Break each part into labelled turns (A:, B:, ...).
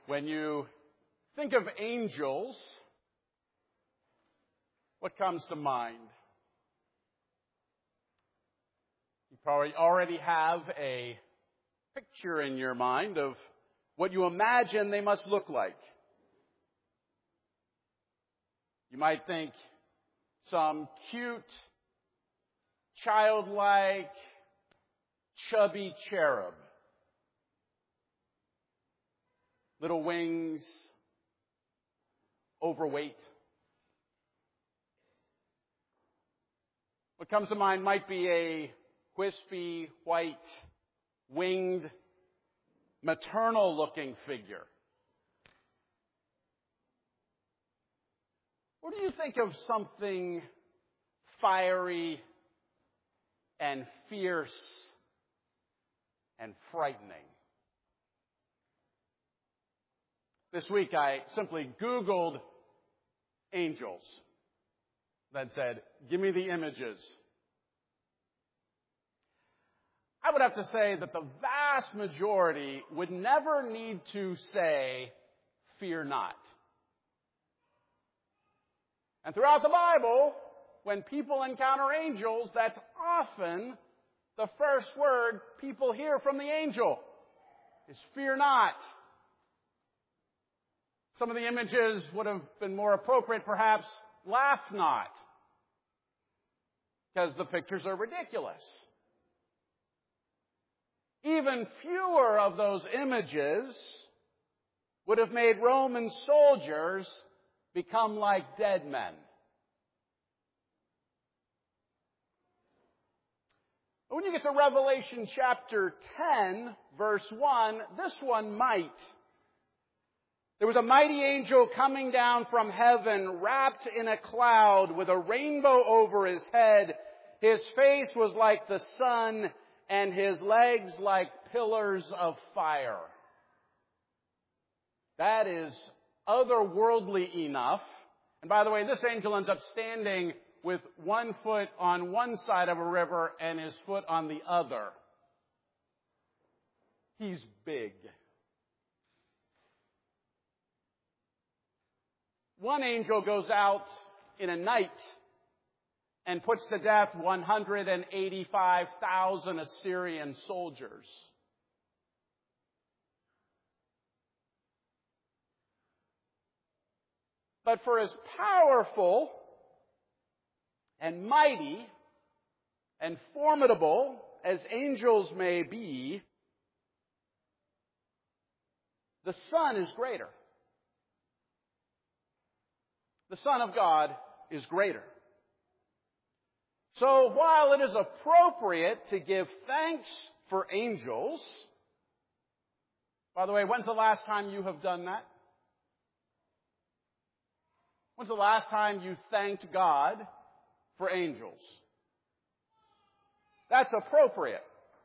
A: When you think of angels, what comes to mind? You probably already have a picture in your mind of what you imagine they must look like. You might think some cute, childlike, chubby cherub. Little wings, overweight. What comes to mind might be a wispy, white, winged, maternal-looking figure. Or do you think of something fiery and fierce and frightening? This week I simply Googled angels. Then said, give me the images. I would have to say that the vast majority would never need to say, fear not. And throughout the Bible, when people encounter angels, that's often the first word people hear from the angel is fear not. Some of the images would have been more appropriate, perhaps, laugh not, because the pictures are ridiculous. Even fewer of those images would have made Roman soldiers become like dead men. But when you get to Revelation chapter 10, verse 1, this one might. There was a mighty angel coming down from heaven, wrapped in a cloud with a rainbow over his head. His face was like the sun, and his legs like pillars of fire. That is otherworldly enough. And by the way, this angel ends up standing with one foot on one side of a river and his foot on the other. He's big. One angel goes out in a night and puts to death 185,000 Assyrian soldiers. But for as powerful and mighty and formidable as angels may be, the Son is greater. The Son of God is greater. So while it is appropriate to give thanks for angels, by the way, when's the last time you have done that? When's the last time you thanked God for angels? That's appropriate.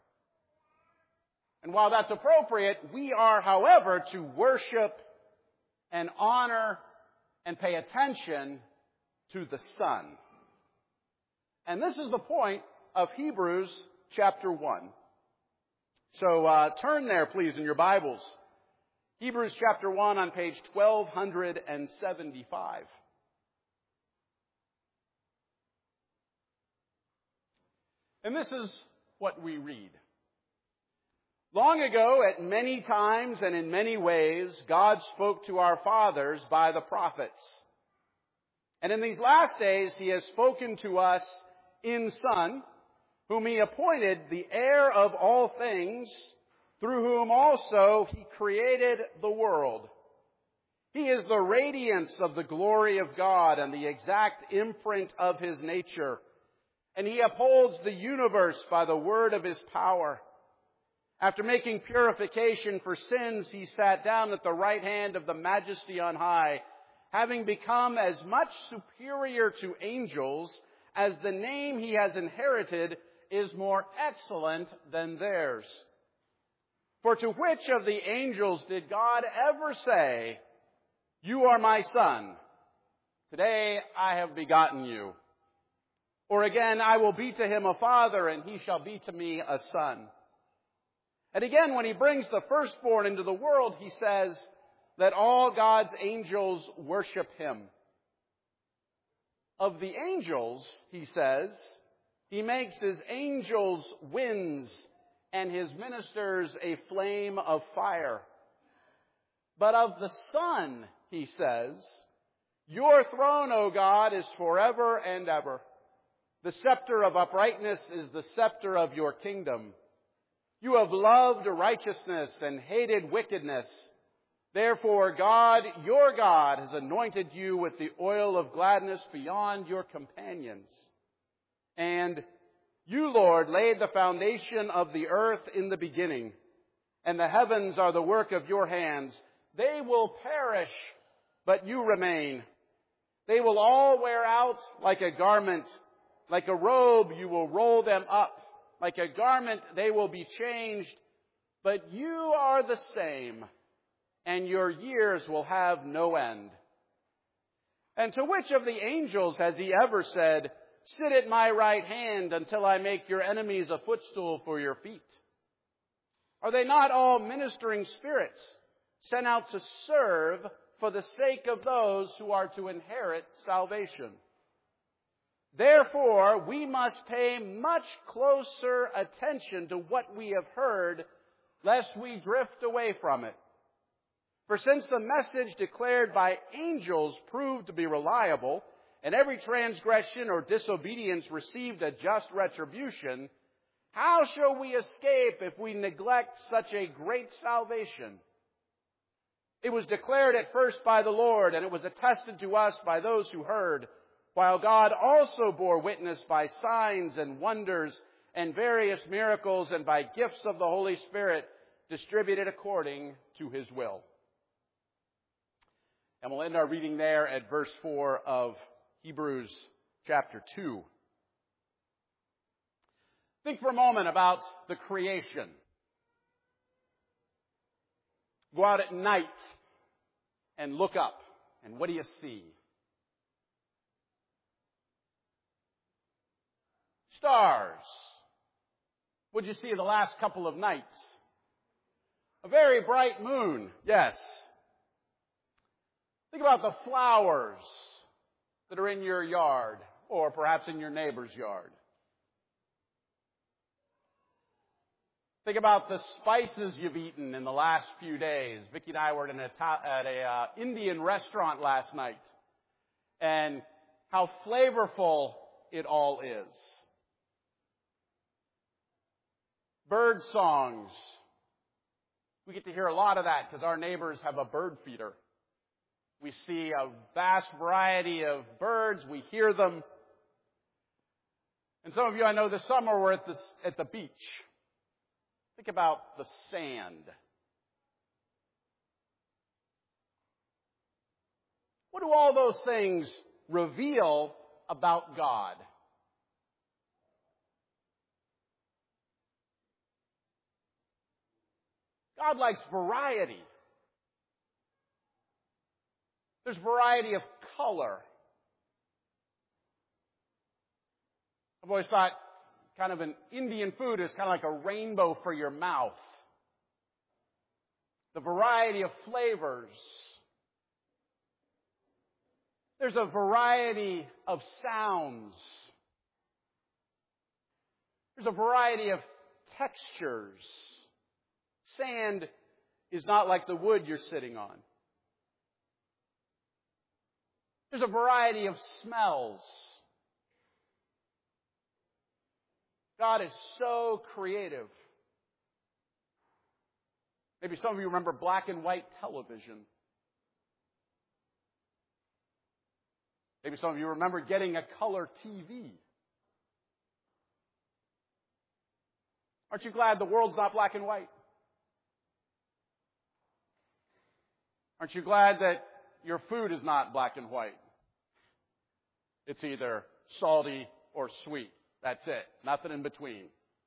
A: And while that's appropriate, we are, however, to worship and honor and pay attention to the Son. And this is the point of Hebrews chapter 1. So turn there, please, in your Bibles. Hebrews chapter 1 on page 1275. And this is what we read. Long ago, at many times and in many ways, God spoke to our fathers by the prophets. And in these last days, He has spoken to us in Son, whom He appointed the heir of all things, through whom also He created the world. He is the radiance of the glory of God and the exact imprint of His nature. And He upholds the universe by the word of His power. After making purification for sins, He sat down at the right hand of the Majesty on high, having become as much superior to angels as the name He has inherited is more excellent than theirs. For to which of the angels did God ever say, "You are my son. Today I have begotten you"? Or again, "I will be to him a father, and he shall be to me a son"? And again, when He brings the firstborn into the world, He says, Let all God's angels worship him. Of the angels, he says, he makes his angels winds and his ministers a flame of fire. But of the Son, he says, your throne, O God, is forever and ever. The scepter of uprightness is the scepter of your kingdom. You have loved righteousness and hated wickedness. Therefore, God, your God, has anointed you with the oil of gladness beyond your companions. And you, Lord, laid the foundation of the earth in the beginning, and the heavens are the work of your hands. They will perish, but you remain. They will all wear out like a garment. Like a robe, you will roll them up. Like a garment, they will be changed. But you are the same, and your years will have no end. And to which of the angels has he ever said, sit at my right hand until I make your enemies a footstool for your feet? Are they not all ministering spirits sent out to serve for the sake of those who are to inherit salvation? Therefore, we must pay much closer attention to what we have heard, lest we drift away from it. For since the message declared by angels proved to be reliable, and every transgression or disobedience received a just retribution, how shall we escape if we neglect such a great salvation? It was declared at first by the Lord, and it was attested to us by those who heard, while God also bore witness by signs and wonders and various miracles and by gifts of the Holy Spirit distributed according to his will. And we'll end our reading there at verse 4 of Hebrews chapter 2. Think for a moment about the creation. Go out at night and look up, and what do you see? Stars. What did you see the last couple of nights? A very bright moon, yes. Think about the flowers that are in your yard, or perhaps in your neighbor's yard. Think about the spices you've eaten in the last few days. Vicki and I were at an Indian restaurant last night, and how flavorful it all is. Bird songs. We get to hear a lot of that because our neighbors have a bird feeder. We see a vast variety of birds. We hear them. And some of you, I know, this summer were at the beach. Think about the sand. What do all those things reveal about God? God likes variety. There's variety of color. I've always thought kind of an Indian food is kind of like a rainbow for your mouth. The variety of flavors. There's a variety of sounds. There's a variety of textures. Sand is not like the wood you're sitting on. There's a variety of smells. God is so creative. Maybe some of you remember black and white television. Maybe some of you remember getting a color TV. Aren't you glad the world's not black and white? Aren't you glad that your food is not black and white? It's either salty or sweet. That's it. Nothing in between.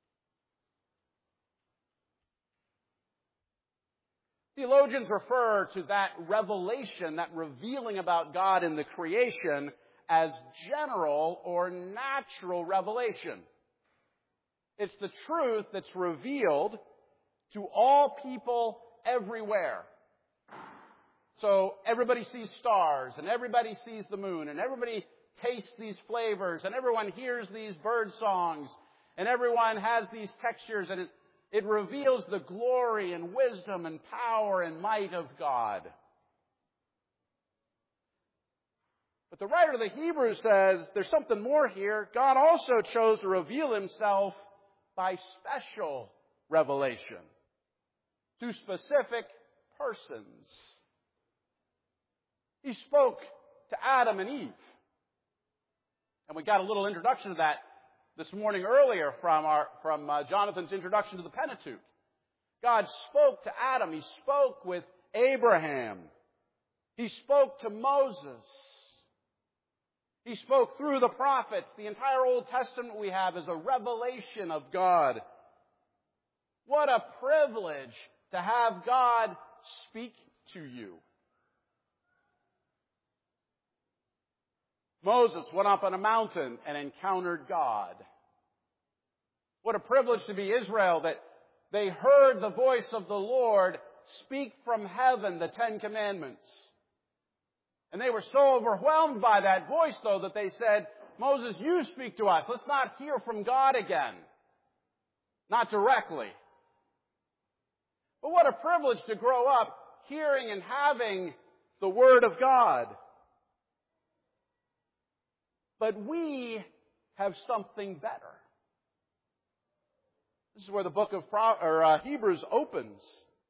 A: Theologians refer to that revelation, that revealing about God in the creation, as general or natural revelation. It's the truth that's revealed to all people everywhere. So everybody sees stars, and everybody sees the moon, and everybody tastes these flavors, and everyone hears these bird songs, and everyone has these textures, and it reveals the glory and wisdom and power and might of God. But the writer of the Hebrews says there's something more here. God also chose to reveal himself by special revelation to specific persons. He spoke to Adam and Eve. And we got a little introduction to that this morning earlier from Jonathan's introduction to the Pentateuch. God spoke to Adam. He spoke with Abraham. He spoke to Moses. He spoke through the prophets. The entire Old Testament we have is a revelation of God. What a privilege to have God speak to you. Moses went up on a mountain and encountered God. What a privilege to be Israel, that they heard the voice of the Lord speak from heaven the Ten Commandments. And they were so overwhelmed by that voice, though, that they said, Moses, you speak to us. Let's not hear from God again. Not directly. But what a privilege to grow up hearing and having the Word of God. But we have something better. This is where the book of Hebrews opens.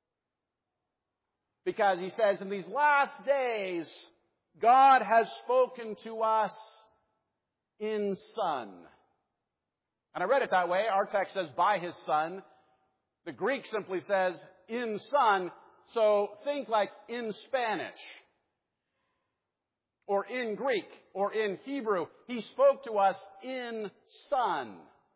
A: Because he says, in these last days, God has spoken to us in Son. And I read it that way. Our text says, by His Son. The Greek simply says, in Son. So think like in Spanish, or in Greek, or in Hebrew. He spoke to us in Son.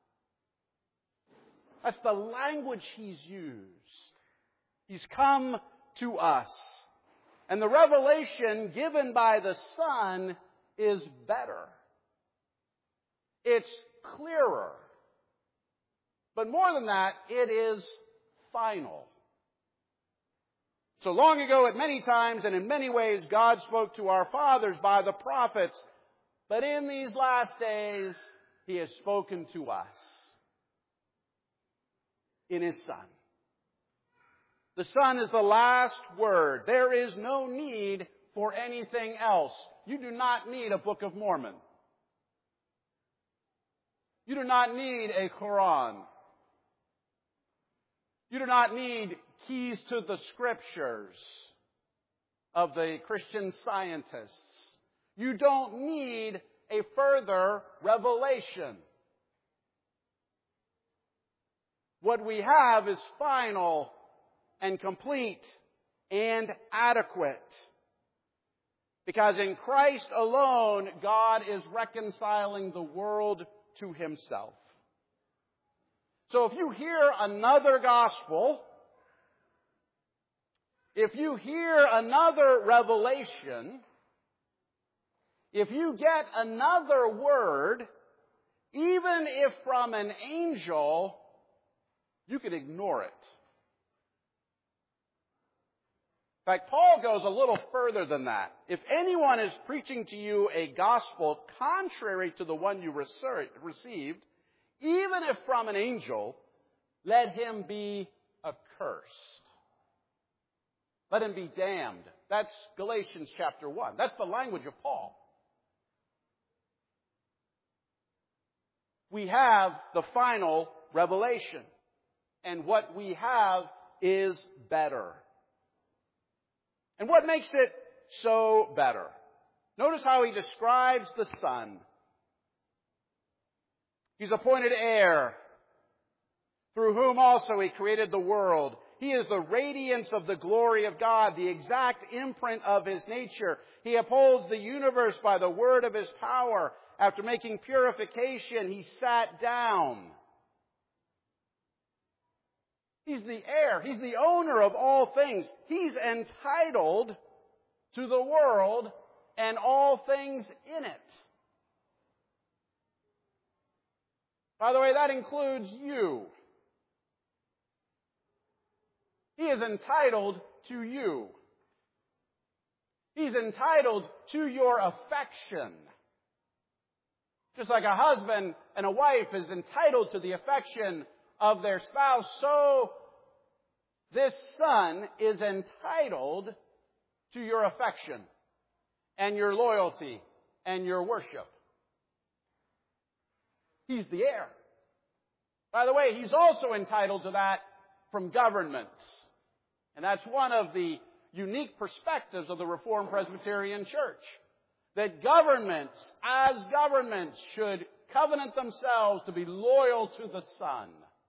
A: That's the language He's used. He's come to us. And the revelation given by the Son is better. It's clearer. But more than that, it is final. So long ago, at many times and in many ways, God spoke to our fathers by the prophets. But in these last days, He has spoken to us in His Son. The Son is the last word. There is no need for anything else. You do not need a Book of Mormon. You do not need a Quran. You do not need keys to the Scriptures of the Christian scientists. You don't need a further revelation. What we have is final and complete and adequate. Because in Christ alone, God is reconciling the world to Himself. So if you hear another gospel, if you hear another revelation, if you get another word, even if from an angel, you can ignore it. In fact, Paul goes a little further than that. If anyone is preaching to you a gospel contrary to the one you received, even if from an angel, let him be accursed. Let him be damned. That's Galatians chapter 1. That's the language of Paul. We have the final revelation. And what we have is better. And what makes it so better? Notice how he describes the Son. He's appointed heir, through whom also He created the world. He is the radiance of the glory of God, the exact imprint of His nature. He upholds the universe by the word of His power. After making purification, He sat down. He's the heir. He's the owner of all things. He's entitled to the world and all things in it. By the way, that includes you. He is entitled to you. He's entitled to your affection. Just like a husband and a wife is entitled to the affection of their spouse, so this Son is entitled to your affection and your loyalty and your worship. He's the heir. By the way, He's also entitled to that from governments. And that's one of the unique perspectives of the Reformed Presbyterian Church. That governments, as governments, should covenant themselves to be loyal to the Son.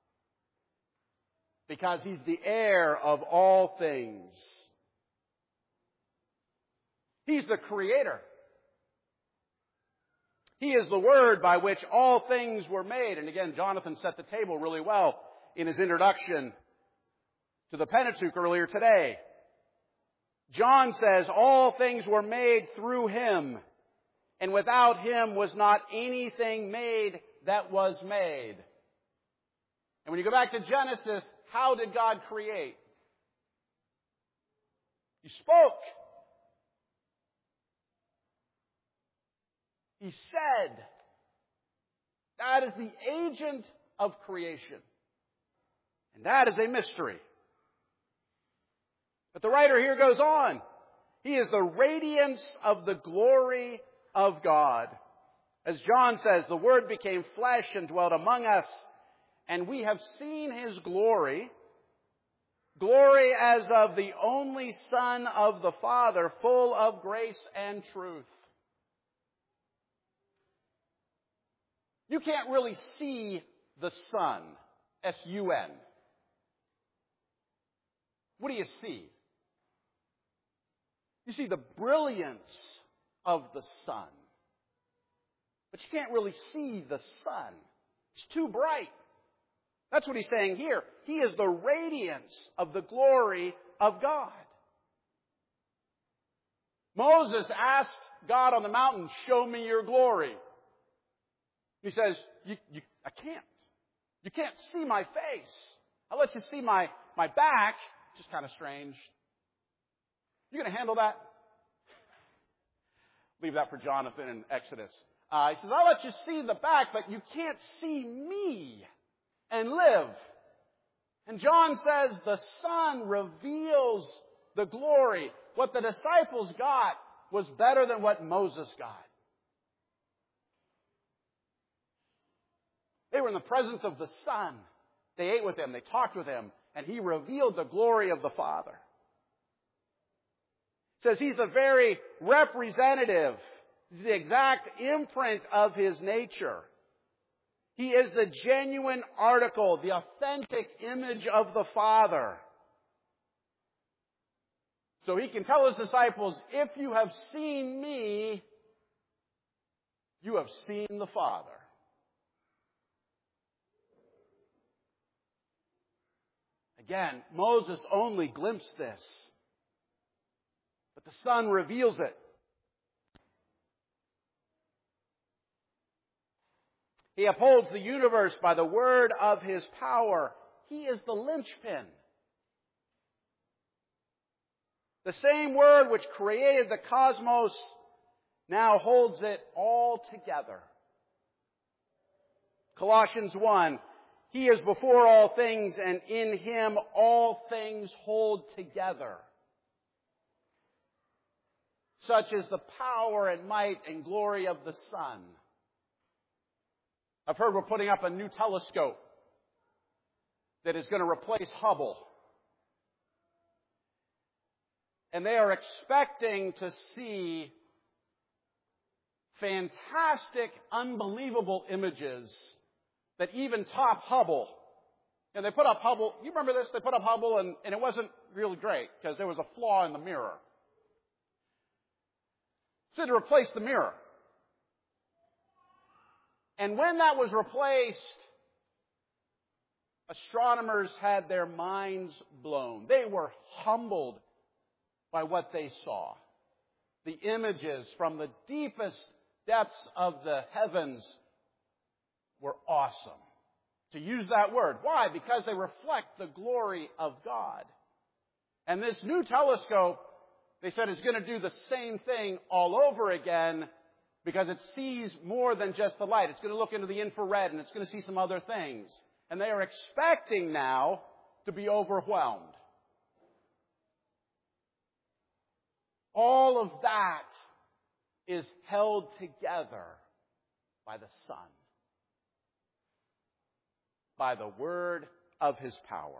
A: Because He's the heir of all things. He's the Creator. He is the Word by which all things were made. And again, Jonathan set the table really well in his introduction to the Pentateuch earlier today. John says, all things were made through Him, and without Him was not anything made that was made. And when you go back to Genesis, how did God create? He spoke. He said. That is the agent of creation. And that is a mystery. But the writer here goes on. He is the radiance of the glory of God. As John says, the Word became flesh and dwelt among us, and we have seen His glory, glory as of the only Son of the Father, full of grace and truth. You can't really see the Son, S-U-N. What do you see? You see the brilliance of the sun. But you can't really see the sun. It's too bright. That's what he's saying here. He is the radiance of the glory of God. Moses asked God on the mountain, show me your glory. He says, I can't. You can't see my face. I'll let you see my back, which is kind of strange. You going to handle that? Leave that for Jonathan in Exodus. He says, I'll let you see the back, but you can't see me and live. And John says the Son reveals the glory. What the disciples got was better than what Moses got. They were in the presence of the Son. They ate with Him, they talked with Him, and He revealed the glory of the Father. It says He's the very representative. He's the exact imprint of His nature. He is the genuine article, the authentic image of the Father. So He can tell His disciples, if you have seen me, you have seen the Father. Again, Moses only glimpsed this. But the Son reveals it. He upholds the universe by the word of His power. He is the linchpin. The same word which created the cosmos now holds it all together. Colossians 1, He is before all things, and in Him all things hold together. Such is the power and might and glory of the Son. I've heard we're putting up a new telescope that is going to replace Hubble. And they are expecting to see fantastic, unbelievable images that even top Hubble. And they put up Hubble. You remember this? They put up Hubble and it wasn't really great because there was a flaw in the mirror. So to replace the mirror. And when that was replaced, astronomers had their minds blown. They were humbled by what they saw. The images from the deepest depths of the heavens were awesome. To use that word. Why? Because they reflect the glory of God. And this new telescope They said it's going to do the same thing all over again because it sees more than just the light. It's going to look into the infrared and it's going to see some other things. And they are expecting now to be overwhelmed. All of that is held together by the Son, by the word of His power.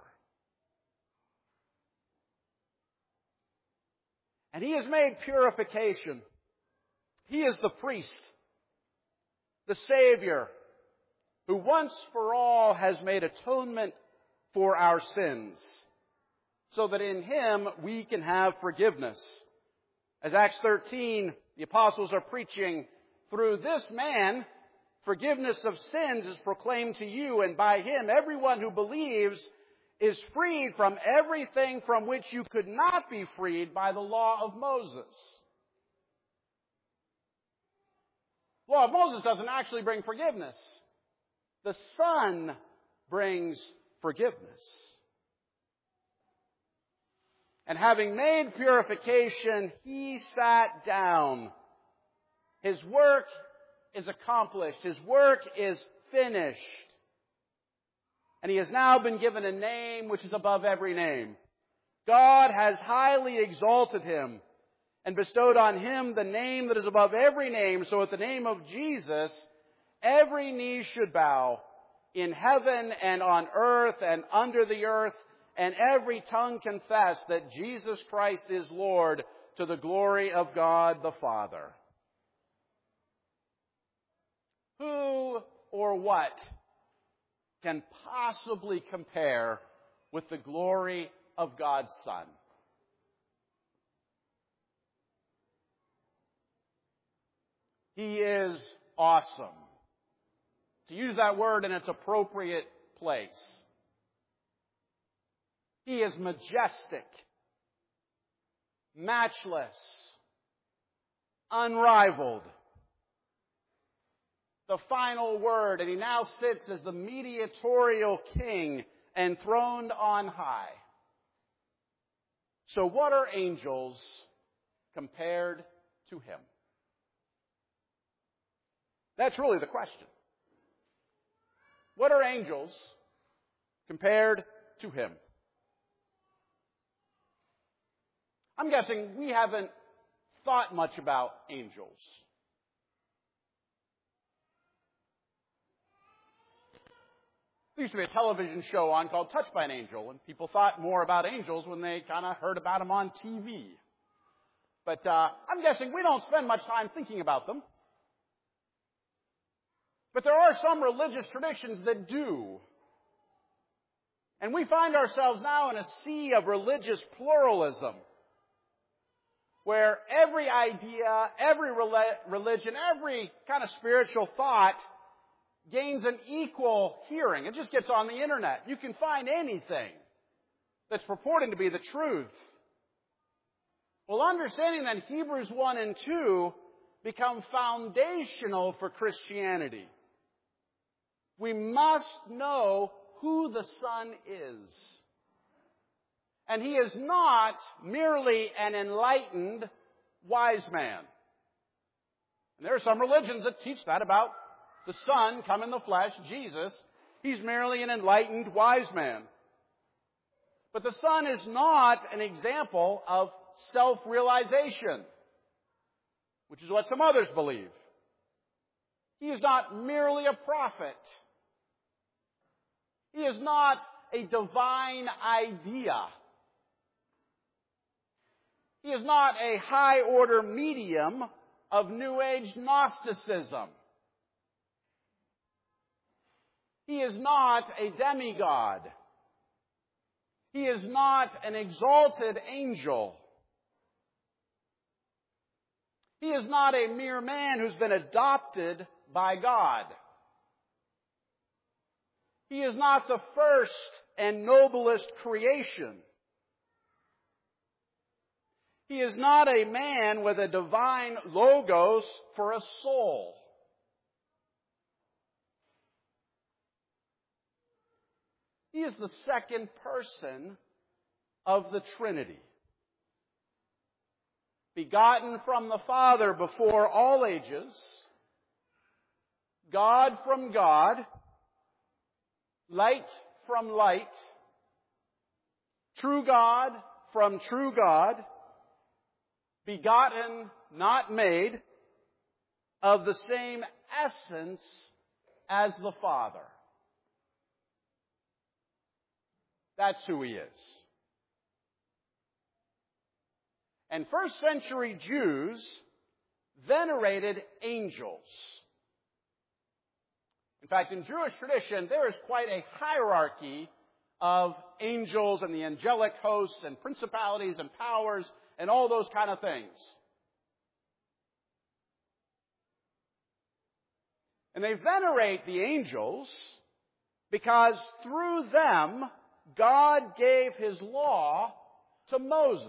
A: And He has made purification. He is the priest, the Savior, who once for all has made atonement for our sins, so that in Him we can have forgiveness. As Acts 13, the apostles are preaching, through this man, forgiveness of sins is proclaimed to you, and by Him everyone who believes is freed from everything from which you could not be freed by the law of Moses. The law of Moses doesn't actually bring forgiveness. The Son brings forgiveness. And having made purification, He sat down. His work is accomplished. His work is finished. And He has now been given a name which is above every name. God has highly exalted Him and bestowed on Him the name that is above every name, so at the name of Jesus, every knee should bow in heaven and on earth and under the earth, and every tongue confess that Jesus Christ is Lord, to the glory of God the Father. Who or what can possibly compare with the glory of God's Son? He is awesome. To use that word in its appropriate place. He is majestic, matchless, unrivaled. The final word, and He now sits as the mediatorial King enthroned on high. So what are angels compared to Him? That's really the question. What are angels compared to Him? I'm guessing we haven't thought much about angels. There used to be a television show on called Touched by an Angel, and people thought more about angels when they kind of heard about them on TV. But I'm guessing we don't spend much time thinking about them. But there are some religious traditions that do. And we find ourselves now in a sea of religious pluralism, where every idea, every religion, every kind of spiritual thought gains an equal hearing. It just gets on the internet. You can find anything that's purporting to be the truth. Well, understanding that Hebrews 1 and 2 become foundational for Christianity. We must know who the Son is. And He is not merely an enlightened wise man. And there are some religions that teach that about the Son come in the flesh, Jesus. He's merely an enlightened wise man. But the Son is not an example of self-realization, which is what some others believe. He is not merely a prophet. He is not a divine idea. He is not a high-order medium of New Age Gnosticism. He is not a demigod. He is not an exalted angel. He is not a mere man who's been adopted by God. He is not the first and noblest creation. He is not a man with a divine logos for a soul. He is the second person of the Trinity. begotten from the Father before all ages, God from God, light from light, true God from true God, begotten, not made, of the same essence as the Father. That's who He is. And first century Jews venerated angels. In fact, in Jewish tradition, there is quite a hierarchy of angels and the angelic hosts and principalities and powers and all those kind of things. And they venerate the angels because through them, God gave His law to Moses.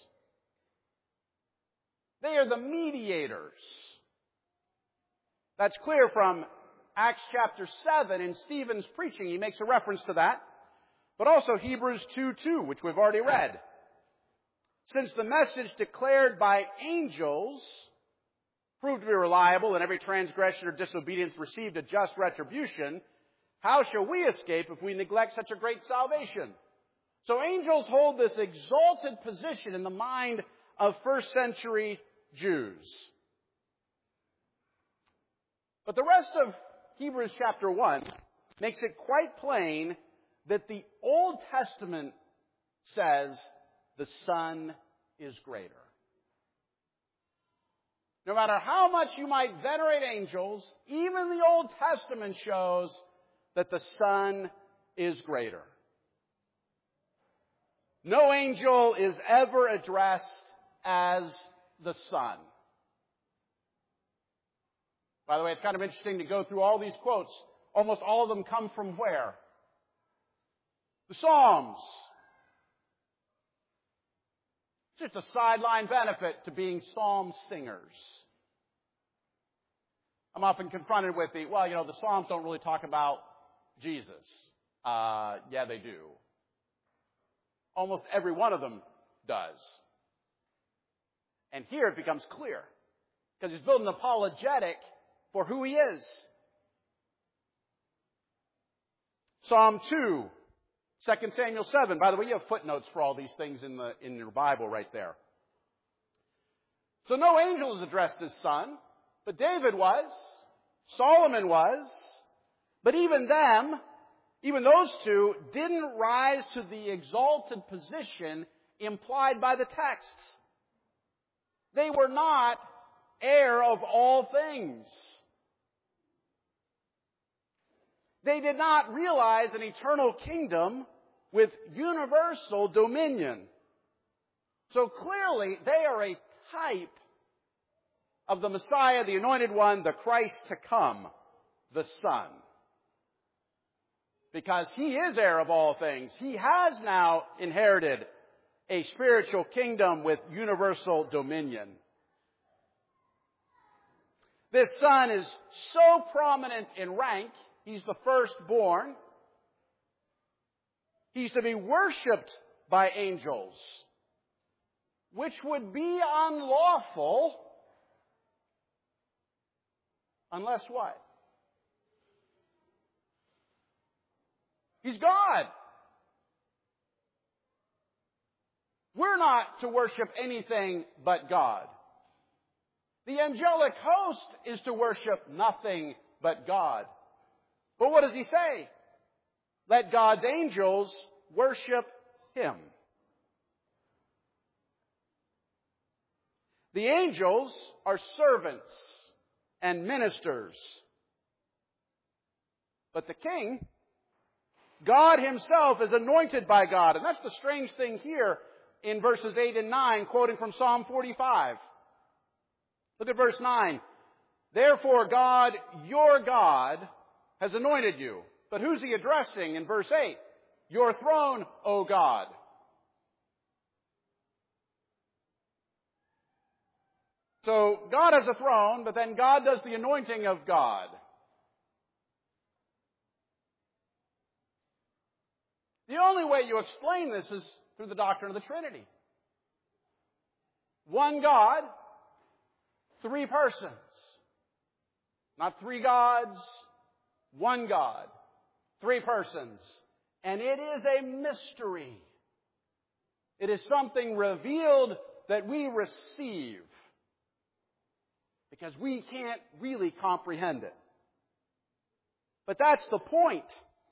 A: They are the mediators. That's clear from Acts chapter 7 in Stephen's preaching. He makes a reference to that. But also Hebrews 2:2, which we've already read. Since the message declared by angels proved to be reliable and every transgression or disobedience received a just retribution, how shall we escape if we neglect such a great salvation? So angels hold this exalted position in the mind of first century Jews. But the rest of Hebrews chapter 1 makes it quite plain that the Old Testament says the Son is greater. No matter how much you might venerate angels, even the Old Testament shows that the Son is greater. No angel is ever addressed as the Son. By the way, it's kind of interesting to go through all these quotes. Almost all of them come from where? The Psalms. It's just a sideline benefit to being psalm singers. I'm often confronted with the Psalms don't really talk about Jesus. Yeah, they do. Almost every one of them does. And here it becomes clear. Because he's building an apologetic for who He is. Psalm 2. 2 Samuel 7. By the way, you have footnotes for all these things in your Bible right there. So no angel is addressed as Son, but David was, Solomon was, but even those two didn't rise to the exalted position implied by the texts. They were not heir of all things. They did not realize an eternal kingdom with universal dominion. So clearly, they are a type of the Messiah, the Anointed One, the Christ to come, the Son. Because He is heir of all things. He has now inherited a spiritual kingdom with universal dominion. This Son is so prominent in rank. He's the firstborn. He's to be worshipped by angels, which would be unlawful unless what? He's God. We're not to worship anything but God. The angelic host is to worship nothing but God. But what does He say? Let God's angels worship Him. The angels are servants and ministers. But the King, God Himself, is anointed by God. And that's the strange thing here in verses 8 and 9, quoting from Psalm 45. Look at verse 9. Therefore God, your God, has anointed you. But who's He addressing in verse 8? Your throne, O God. So God has a throne, but then God does the anointing of God. The only way you explain this is through the doctrine of the Trinity. One God, three persons. Not three gods, one God, three persons. And it is a mystery. It is something revealed that we receive because we can't really comprehend it. But that's the point.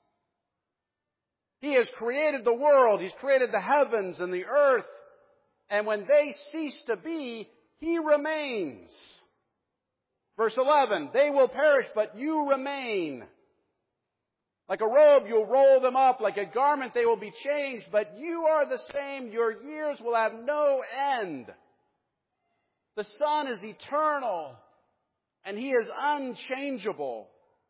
A: He has created the world. He's created the heavens and the earth. And when they cease to be, He remains. Verse 11, they will perish, but you remain. Like a robe, you'll roll them up. Like a garment, they will be changed. But you are the same. Your years will have no end. The Son is eternal, and He is unchangeable.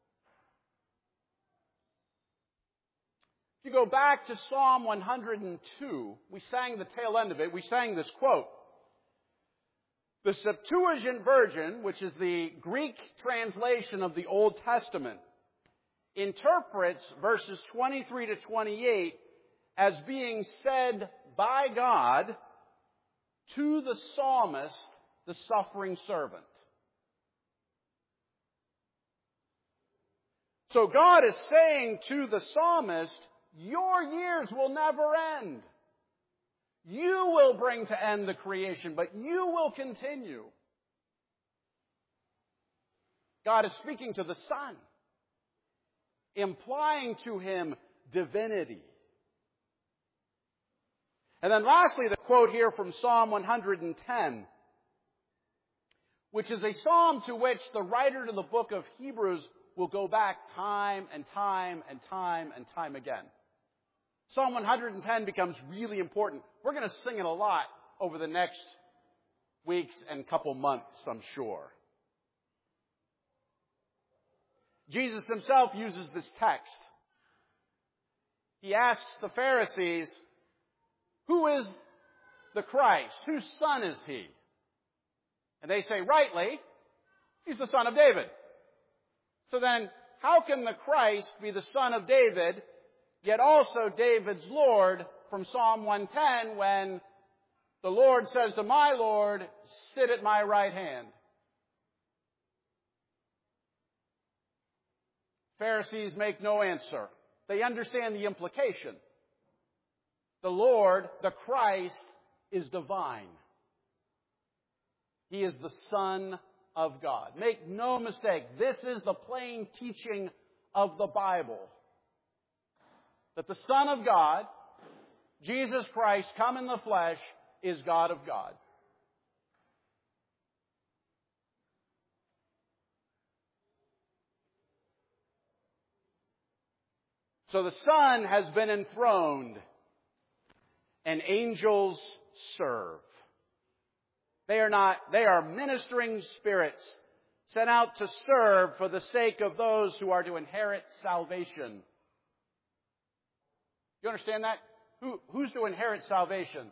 A: If you go back to Psalm 102, we sang the tail end of it. We sang this quote. The Septuagint version, which is the Greek translation of the Old Testament, interprets verses 23 to 28 as being said by God to the psalmist, the suffering servant. So God is saying to the psalmist, your years will never end. You will bring to end the creation, but you will continue. God is speaking to the Son, implying to Him divinity. And then lastly, the quote here from Psalm 110, which is a psalm to which the writer to the book of Hebrews will go back time and time and time and time again. Psalm 110 becomes really important. We're going to sing it a lot over the next weeks and couple months, I'm sure. Jesus Himself uses this text. He asks the Pharisees, who is the Christ? Whose son is He? And they say, rightly, He's the son of David. So then, how can the Christ be the son of David, yet also David's Lord, from Psalm 110, when the Lord says to my Lord, sit at my right hand? Pharisees make no answer. They understand the implication. The Lord, the Christ, is divine. He is the Son of God. Make no mistake, this is the plain teaching of the Bible. That the Son of God, Jesus Christ, come in the flesh, is God of God. So the Son has been enthroned, and angels serve. They are ministering spirits sent out to serve for the sake of those who are to inherit salvation. You understand that? Who's to inherit salvation?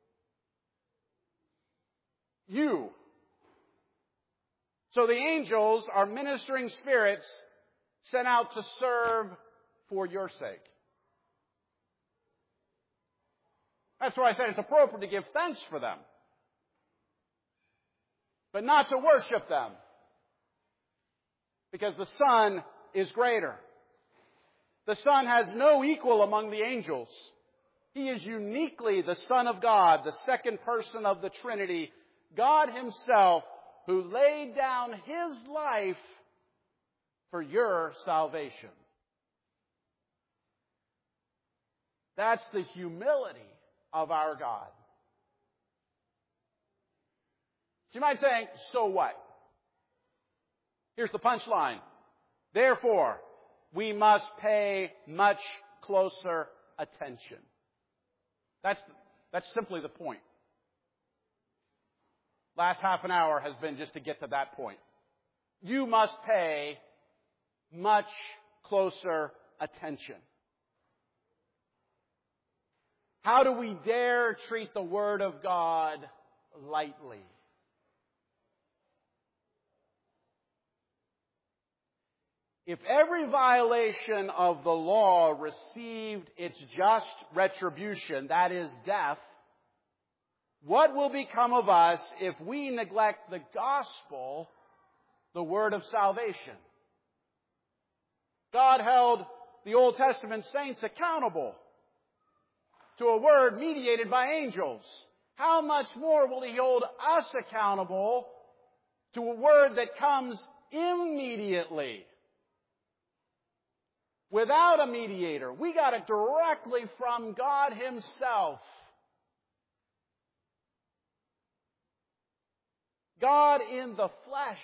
A: You. So the angels are ministering spirits sent out to serve for your sake. That's why I said it's appropriate to give thanks for them, but not to worship them, because the Son is greater. The Son has no equal among the angels. He is uniquely the Son of God, the second person of the Trinity, God Himself, who laid down His life for your salvation. That's the humility of our God. So you might say, so what? Here's the punchline. Therefore, we must pay much closer attention. That's simply the point. Last half an hour has been just to get to that point. You must pay much closer attention. How do we dare treat the Word of God lightly? If every violation of the law received its just retribution, that is death, What will become of us if we neglect the gospel, the word of salvation? God held the Old Testament saints accountable to a word mediated by angels. How much more will He hold us accountable to a word that comes immediately, without a mediator? We got it directly from God Himself. God in the flesh.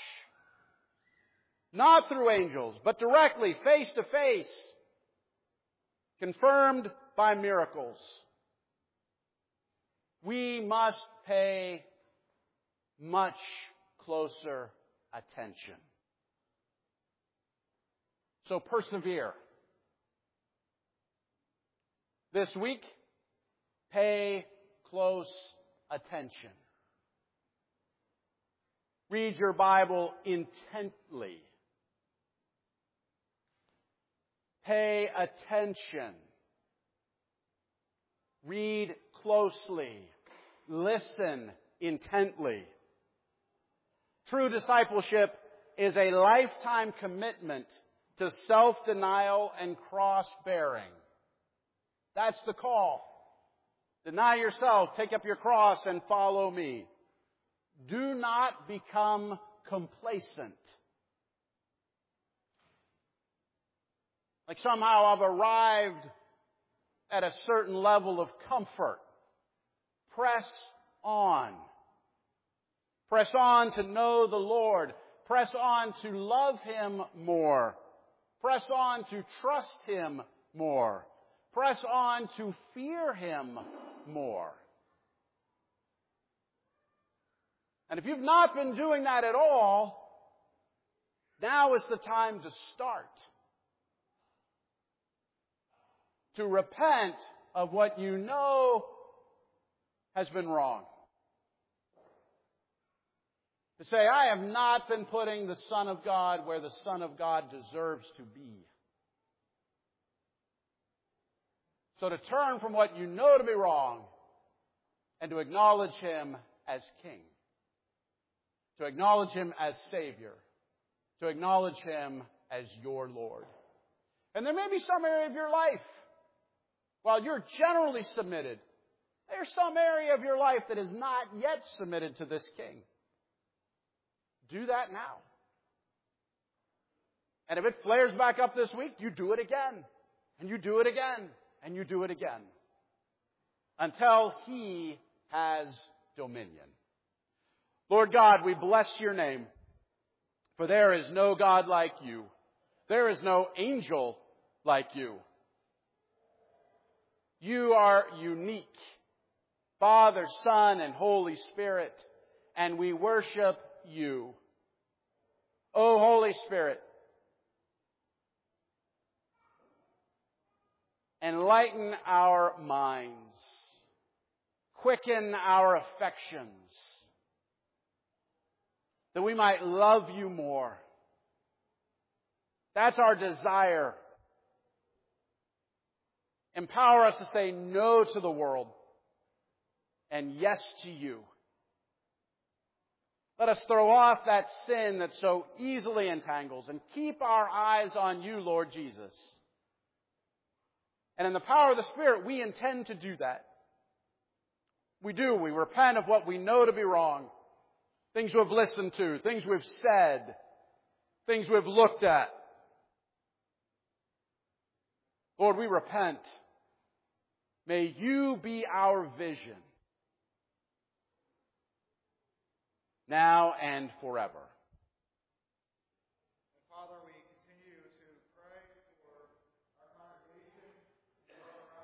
A: Not through angels, but directly, face to face. Confirmed by miracles. We must pay much closer attention. So persevere. This week, pay close attention. Read your Bible intently. Pay attention. Read closely. Listen intently. True discipleship is a lifetime commitment to self-denial and cross-bearing. That's the call. Deny yourself, take up your cross, and follow me. Do not become complacent. Like somehow I've arrived at a certain level of comfort. Press on. Press on to know the Lord. Press on to love Him more. Press on to trust Him more. Press on to fear Him more. And if you've not been doing that at all, now is the time to start. To repent of what you know has been wrong. To say, I have not been putting the Son of God where the Son of God deserves to be. So to turn from what you know to be wrong and to acknowledge Him as King. To acknowledge Him as Savior. To acknowledge Him as your Lord. And there may be some area of your life, while you're generally submitted, there's some area of your life that is not yet submitted to this King. Do that now. And if it flares back up this week, you do it again. And you do it again. And you do it again. Until He has dominion. Lord God, we bless Your name. For there is no God like You. There is no angel like You. You are unique. Father, Son, and Holy Spirit. And we worship You. O Holy Spirit, enlighten our minds. Quicken our affections. That we might love You more. That's our desire. Empower us to say no to the world and yes to You. Let us throw off that sin that so easily entangles and keep our eyes on You, Lord Jesus. And in the power of the Spirit, we intend to do that. We do. We repent of what we know to be wrong. Things we've listened to, things we've said, things we've looked at. Lord, we repent. May You be our vision, now and forever.